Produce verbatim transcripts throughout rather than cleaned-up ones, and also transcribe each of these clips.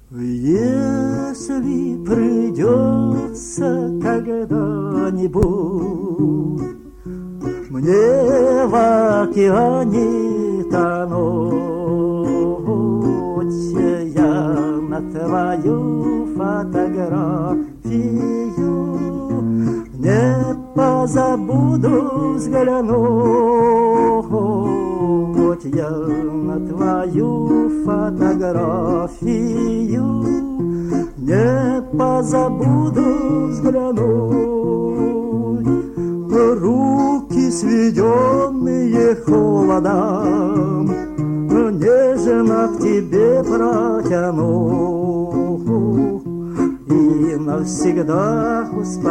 Если придется когда-нибудь мне в океане тонуть, я на твою фотографию не позабуду взглянуть, я на твою фотографию не позабуду взглянуть. Руки, сведенные холодом, нежно к тебе протяну, и навсегда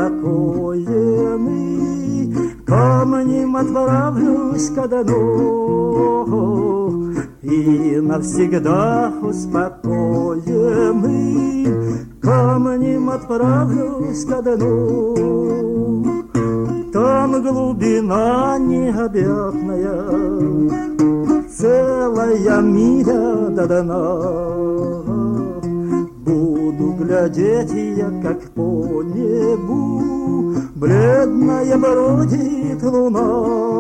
успокоенный камнем отправлюсь ко дну, и навсегда успокоенный камнем отправлюсь ко дну. Там глубина необъятная, целая миля до дна. Буду глядеть я, как по небу бледная бродит луна.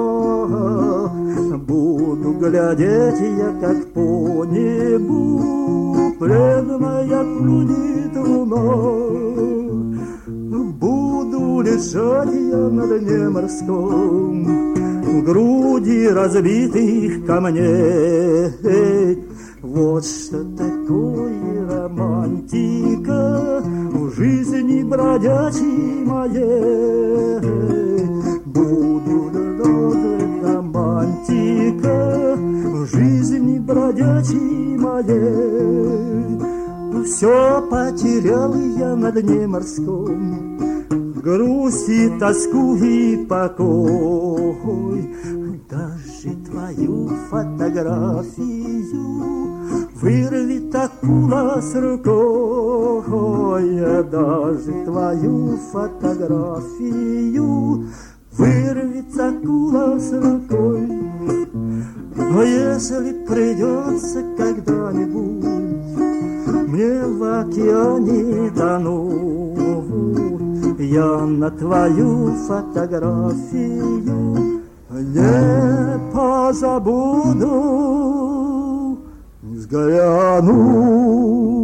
Буду глядеть я, как по небу бледная бродит луна. Буду лежать я на дне морском, в груди разбитых камней. Вот что такое романтика в жизни бродячей моей. Буду лежать романтика в жизни бродячей моей. Все потерял я на дне морском, грусть и тоску и покой. Даже твою фотографию вырвет акула с рукой. Даже твою фотографию вырвет акула с рукой. Но если придется когда-нибудь мне в океане тонуть, я на твою фотографию не позабуду взглянуть.